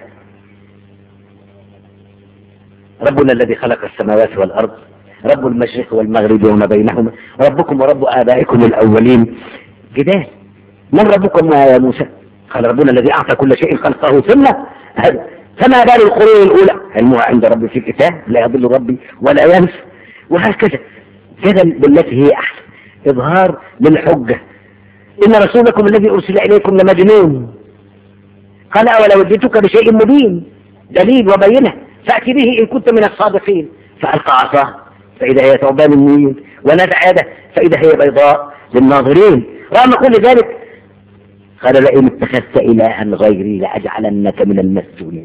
ربنا الذي خلق السماوات والأرض، رب المشرق والمغرب وما بينهما، ربكم ورب آبائكم الأولين. جدال. من ربكم يا موسى؟ قال ربنا الذي أعطى كل شيء خلقه ثم هذا. فما بال القرون الأولى؟ علمها عند ربي في الكتاب لا يضل ربي ولا ينسى. وهكذا جدل بالتي هي أحسن، إظهار للحجة. إن رسولكم الذي أرسل إليكم لمجنون. قال أولو جئتك بشيء مبين، دليل وبينه، فأتي به إن كنت من الصادقين. فألقى عصاه فإذا هي ثعبان مبين، ونزع يده فإذا هي بيضاء للناظرين. رغم كل ذلك قال لئن اتخذت إلها غيري لأجعلنك من المسجونين.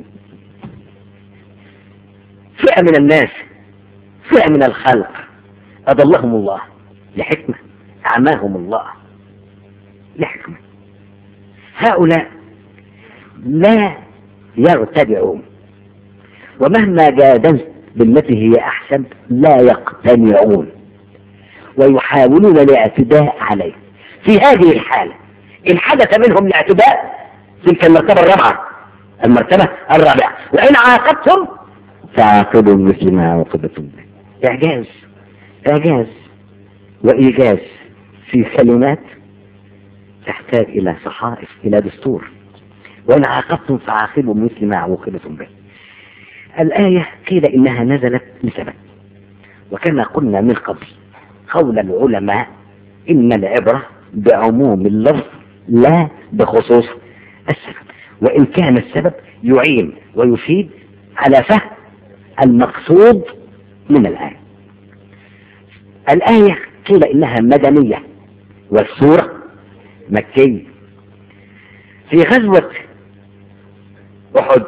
فئة من الناس، فئة من الخلق أضلهم الله لحكمة، أعماهم الله لحكمة. هؤلاء لا يرتدعون، ومهما جادلت بالتي هي أحسن لا يقتنعون، ويحاولون الاعتداء عليه. في هذه الحالة إن حدث منهم الاعتداء تلك المرتبة الرابعة، وإن عاقبتم فعاقبوا مثل ما عوقبتم به. إعجاز وإيجاز في كلمات تحتاج إلى صحائف، إلى دستور. وإن عاقبتم فعاقبوا مثل ما عوقبتم به. الآية قيل إنها نزلت لسبب، وكما قلنا من قبل قول العلماء إن العبرة بعموم اللفظ لا بخصوص السبب، وإن كان السبب يعين ويفيد على فهم المقصود من الآية. الآية قيل إنها مدنية والسورة مكية. في غزوة أحد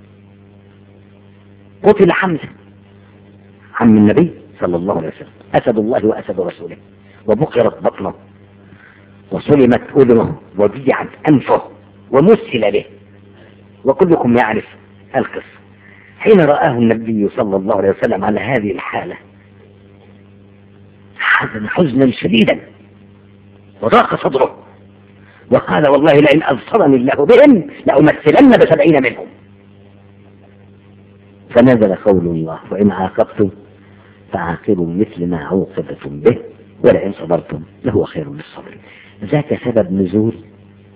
قتل حمزة عم النبي صلى الله عليه وسلم، أسد الله وأسد رسوله، وبقرت بطنه وسلمت أذنه وبيعت أنفه ومثل به، وكلكم يعرف القصة. حين رآه النبي صلى الله عليه وسلم على هذه الحالة حزن حزنا شديدا وضاق صدره، وقال والله لئن أبصرني الله بهم لأمثلن ب70 منهم. فنزل قول الله وإن عاقبتم فعاقبوا مثل ما عوقبتم به ولئن صبرتم لهو خير للصابرين. ذاك سبب نزول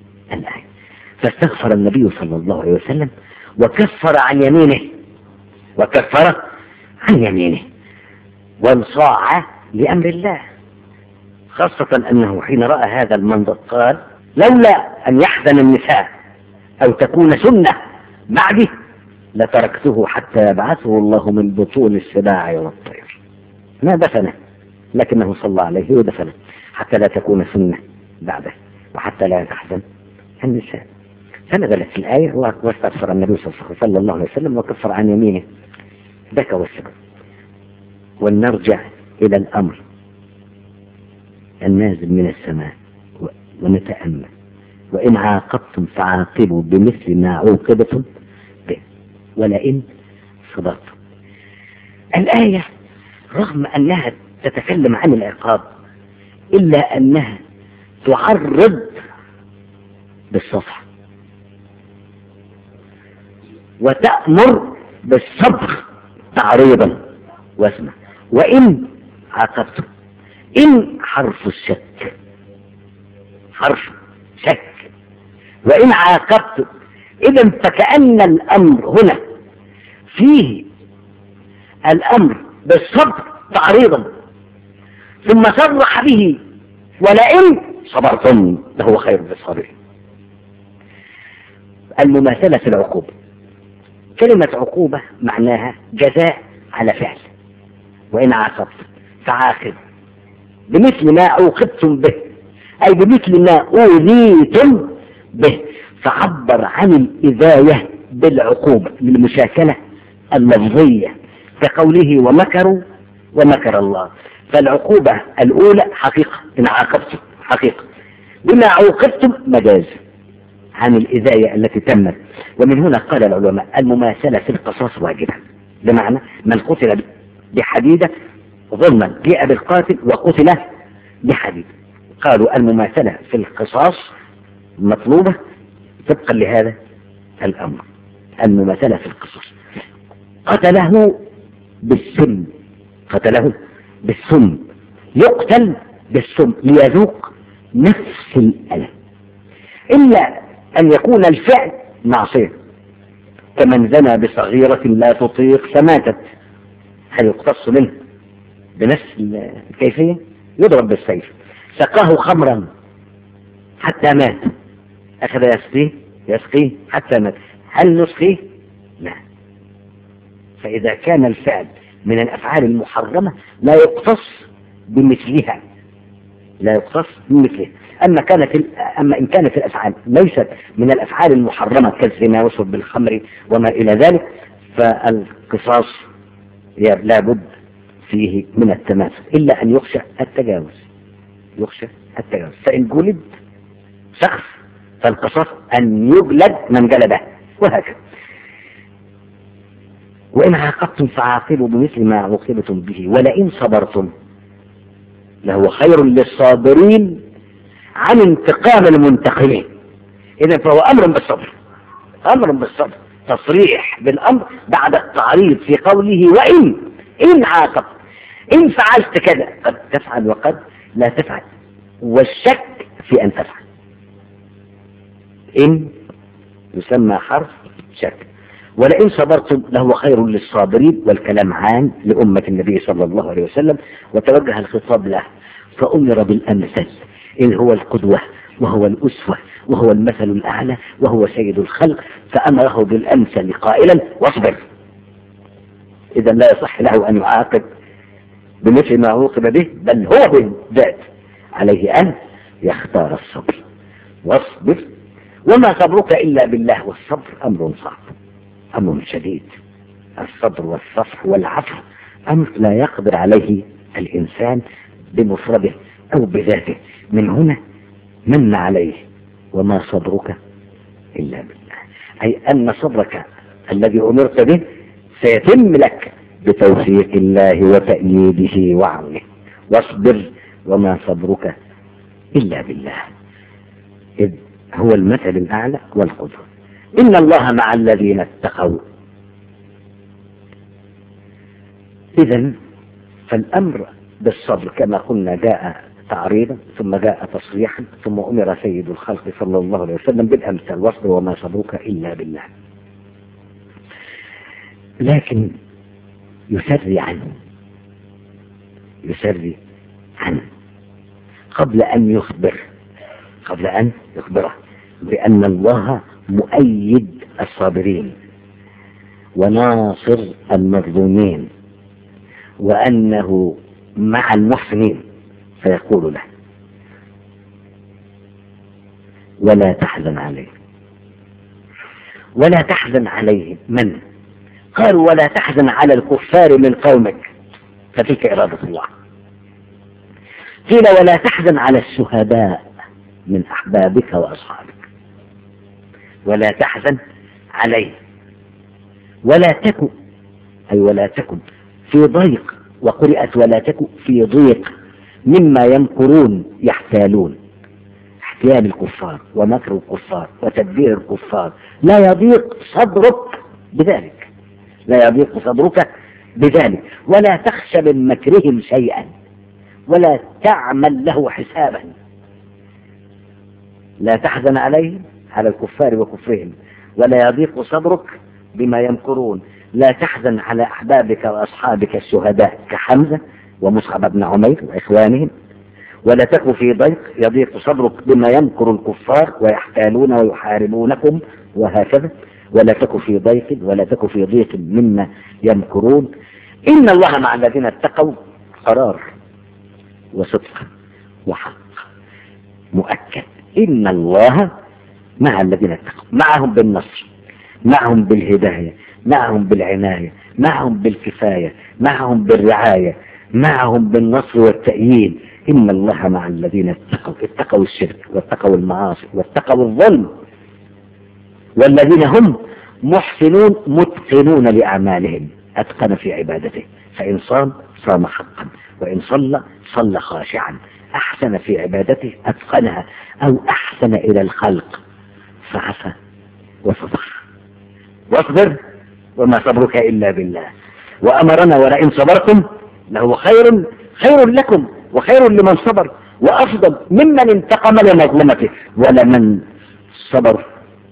الآية. فاستغفر النبي صلى الله عليه وسلم وكفر عن يمينه وكفر عن يمينه وانصاع لأمر الله، خاصة أنه حين رأى هذا المنظر قال لولا أن يحزن النساء أو تكون سنة بعده لتركته حتى يبعثه الله من بطون السباع والطير. ما دفنه لكنه صلى عليه ودفنه حتى لا تكون سنة بعده وحتى لا تحزن النساء. فنزلت الآية واستغفر النبي صلى الله عليه وسلم وكفر عن يمينه. ذاك هو السبب. ولنرجع إلى الأمر النازل من السماء ونتأمل. وإن عاقبتم فعاقبوا بمثل ما عوقبتم به ولئن صبرتم. الآية رغم أنها تتكلم عن العقاب إلا أنها تعرض بالصفح وتأمر بالصبر تعريضا. واسمع، وإن عاقبتم، إن حرف الشك، حرف شك، وإن عاقبتم إذن فكأن الأمر هنا فيه الأمر بالصبر تعريضا، ثم صرح به ولئن صبرتم لهو خير للصابرين. المماثلة في العقوبة. كلمة عقوبة معناها جزاء على فعل. وإن عاقبتم فعاقب بمثل ما عوقبتم به، أي بمثل ما أوذيتم به، فعبر عن الإذاية بالعقوبة للمشاكلة اللفظية كقوله ومكروا ومكر الله. فالعقوبة الأولى حقيقة، إن عاقبتم حقيقة، بما عوقبتم مجاز عن الإذاية التي تمت. ومن هنا قال العلماء المماثلة في القصاص واجبة، بمعنى من قتل بحديدة ظلما جاء بالقاتل وقتل بحديد، قالوا المماثلة في القصاص مطلوبة طبقا لهذا الأمر. المماثلة في القصاص. قتله بالسم، قتله بالسم، يقتل بالسم ليذوق نفس الألم، إلا أن يكون الفعل معصية كمن زنى بصغيرة لا تطيق فماتت، هل يقتص منه بنفس الكيفية؟ يضرب بالسيف. سقاه خمرا حتى مات، أخذ يسقيه حتى مات، هل نسقيه؟ لا. فإذا كان الفعل من الأفعال المحرمة لا يقتص بمثلها، لا يقتص بمثلها. أما إن كانت الأفعال ليست من الأفعال المحرمة كالزنا وشرب الخمر وما إلى ذلك فالقصاص لا بد فيه من التماثل، إلا أن يخشى التجاوز. يخشى التجاوز، فإن جلد شخص فالقصاص أن يجلد من جلده، وهكذا. وإن عاقبتم فعاقبوا بمثل ما عوقبتم به ولئن صبرتم لهو خير للصابرين عن انتقام المنتقمين. إذن فهو أمر بالصبر، أمر بالصبر، تصريح بالأمر بعد التعريض في قوله إن عاقبت، إن فعلت كذا قد تفعل وقد لا تفعل، والشك في أن تفعل. إن يسمى حرف شك. ولئن صبرتم لهو خير للصابرين، والكلام عام لأمة النبي صلى الله عليه وسلم، وتوجه الخطاب له فأمر بالأمثل، إن هو القدوة وهو الأسوة وهو المثل الأعلى وهو سيد الخلق، فأمره بالأمثل قائلا واصبر. إذا لا يصح له أن يعاقب بمثل ما عوقب به، بل هو بالذات عليه أن يختار الصبر. واصبر وما صبرك إلا بالله، والصبر أمر صعب، أمر شديد. الصبر والصفح والعفو أمر لا يقدر عليه الإنسان بمفرده أو بذاته. من هنا من عليه وما صبرك إلا بالله، أي أن صبرك الذي أمرت به سيتم لك بتوفيق الله وتأييده وعونه. واصبر وما صبرك إلا بالله، إذ هو المثل الأعلى والقدرة. إن الله مع الذين اتقوا. إذن فالأمر بالصبر كما قلنا جاء تعريضا ثم جاء تصريحا، ثم أمر سيد الخلق صلى الله عليه وسلم بالأمثال، واصبر وما صبرك إلا بالله. لكن يسري عنه قبل أن يخبره بأن الله مؤيد الصابرين وناصر المظلومين وأنه مع المحسنين، فيقول له ولا تحزن عليهم. من قالوا ولا تحزن على الكفار من قومك، فتلك إرادة الله. قيل ولا تحزن على الشهداء من أحبابك وأصحابك، ولا تحزن عليه ولا تكن في ضيق، وقرئت ولا تكن في ضيق مما يمكرون يحتالون، احتيال الكفار ومكر الكفار وتدبير الكفار، لا يضيق صدرك بذلك، ولا تخشى من مكرهم شيئا ولا تعمل له حسابا. لا تحزن عليهم، على الكفار وكفرهم، ولا يضيق صدرك بما يمكرون. لا تحزن على أحبابك وأصحابك الشهداء كحمزة ومصعب بن عمير وإخوانهم، ولا تكن في ضيق يضيق صدرك بما يمكر الكفار ويحتالون ويحاربونكم وهكذا، ولا تكن في ضيق مما يمكرون. إن الله مع الذين اتقوا قرار وصدق وحق مؤكد. إن الله مع الذين اتقوا، معهم بالنصر، معهم بالهداية، معهم بالعناية، معهم بالكفاية، معهم بالرعاية، معهم بالنصر والتأييد. إن الله مع الذين اتقوا الشرك واتقوا المعاصي واتقوا الظلم، والذين هم محسنون متقنون لأعمالهم، أتقن في عبادته، فإن صام حقا، وإن صلى خاشعا، أحسن في عبادته أتقنها، أو أحسن إلى الخلق فعفى وصبر. واصبر وما صبرك إلا بالله، وأمرنا ولئن صبرتم لهو خير لكم وخير لمن صبر، وأفضل ممن انتقم لمظلمته، ولمن صبر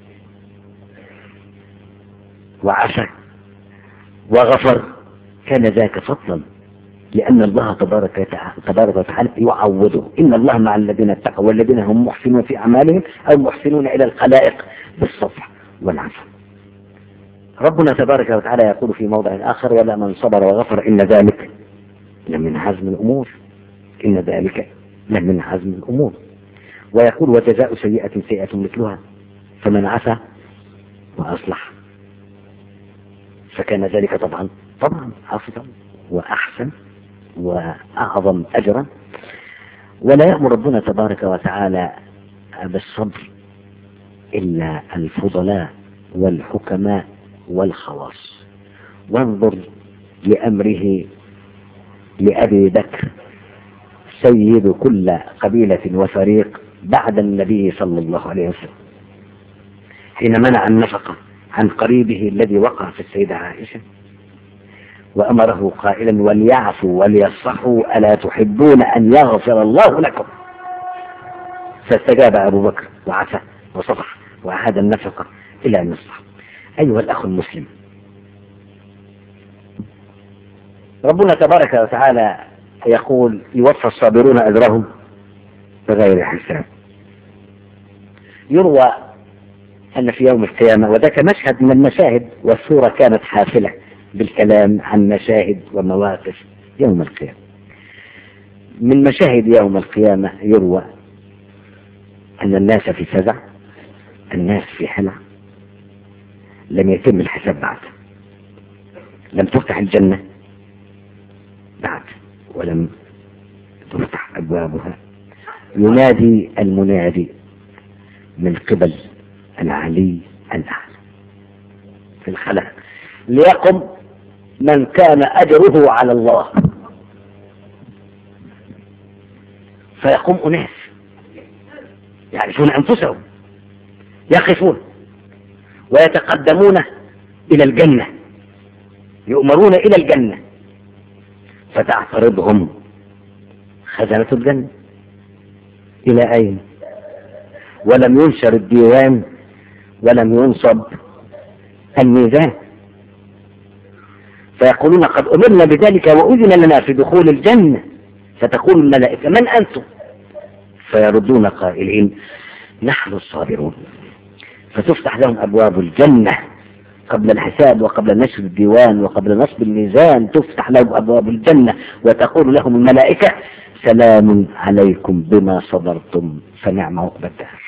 وعفى وغفر كان ذاك فضلا، لأن الله تبارك وتعالى يعوضه. إن الله مع الذين اتقوا والذين هم محسنون في أعمالهم، أو محسنون إلى الخلائق بالصفح والعفو. ربنا تبارك وتعالى يقول في موضع آخر ولا من صبر وغفر إن ذلك لمن عزم الأمور. ويقول وجزاء سيئة مثلها، فمن عفا وأصلح فكان ذلك طبعا أفضل وأحسن وأعظم أجرا. ولا يأمر ربنا تبارك وتعالى بالصبر إلا الفضلاء والحكماء والخواص. وانظر لأمره لأبي بكر سيد كل قبيلة وفريق بعد النبي صلى الله عليه وسلم، حين منع النفقة عن قريبه الذي وقع في السيدة عائشة، وأمره قائلا وليعفوا وليصفحوا ألا تحبون أن يغفر الله لكم، فاستجاب أبو بكر وعفى وصفح وأعاد النفقة إلى النصف. أيها الأخ المسلم، ربنا تبارك وتعالى يقول يوفى الصابرون أجرهم بغير حساب. يروى أن في يوم القيامة، وذاك مشهد من المشاهد، والصورة كانت حافلة بالكلام عن مشاهد ومواقف يوم القيامة. من مشاهد يوم القيامة يروى أن الناس في فزع، الناس في حلع، لم يتم الحساب بعد، لم تفتح الجنة بعد، ولم تفتح أبوابها. ينادي المنادي من قبل العلي الأعلى في الخلق ليقم من كان أجره على الله، فيقوم أناس يعرفون أنفسهم يقفون ويتقدمون إلى الجنة، يؤمرون إلى الجنة، فتعترضهم خزنة الجنة إلى أين؟ ولم ينشر الديوان، ولم ينصب الميزان، فيقولون قد أمرنا بذلك وأذن لنا في دخول الجنة. فتقول الملائكة من أنتم؟ فيردون قائلين نحن الصابرون. فتفتح لهم أبواب الجنة قبل الحساب وقبل نشر الديوان وقبل نصب الميزان، تفتح لهم أبواب الجنة وتقول لهم الملائكة سلام عليكم بما صبرتم فنعم عقبى الدار.